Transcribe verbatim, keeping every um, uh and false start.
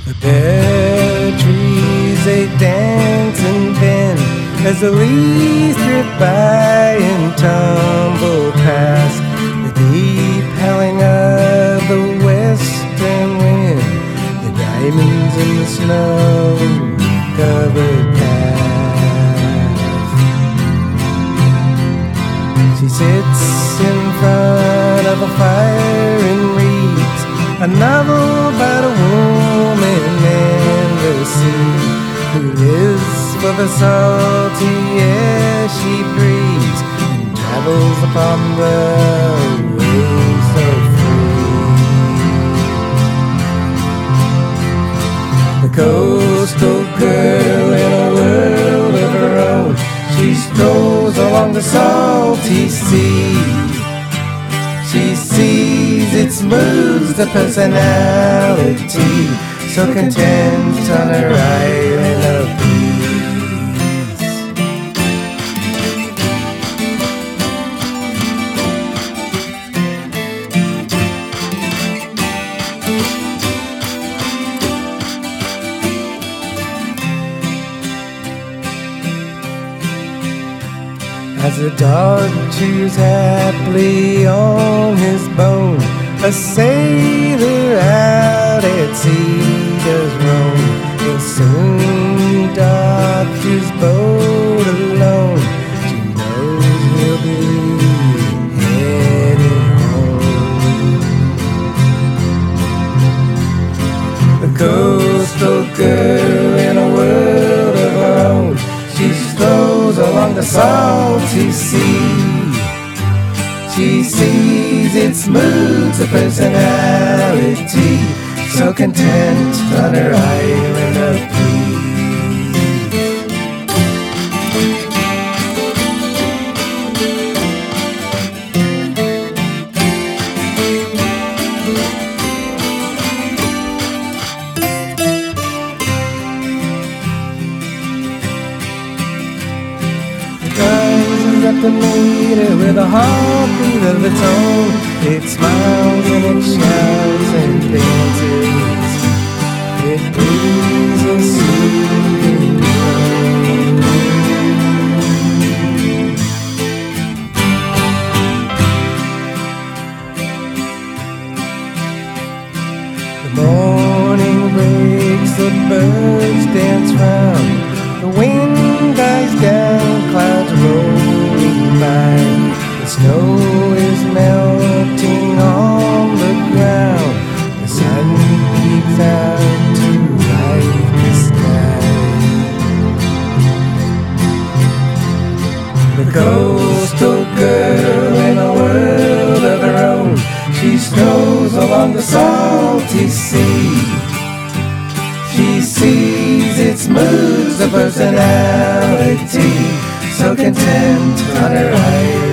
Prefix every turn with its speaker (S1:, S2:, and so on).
S1: The bare trees they dance and bend as the leaves drift by and tumble past the deep howling of the western wind, the diamonds in the snow-covered path. She sits in front of a fire and reads a novel about a woman and the sea, who lives for the salty air she breathes and travels upon the waves so free. The coastal girl in a world of her own, she strolls along the salty sea. She sees its moods, the personality, so content on her island of peace. As the dog chews happily on his bone, a sailor out at sea does roam. He'll soon dock his boat alone. She knows he'll be heading home. The coastal girl in a world of her own, she strolls along the salty sea. She sees its moods, a personality, so content on her island of peace. Rises up to meet her with a heartbeat of its own. It smiles and it shouts and dances. It breathes a soothing tone. The morning breaks, the birds dance round, the wind dies down, clouds rolling by. The snow is melting on the ground. The sun peeps out to light the sky. The coastal girl in a world of her own, she strolls along the salty sea. She sees its moods, the personality, so content on her island.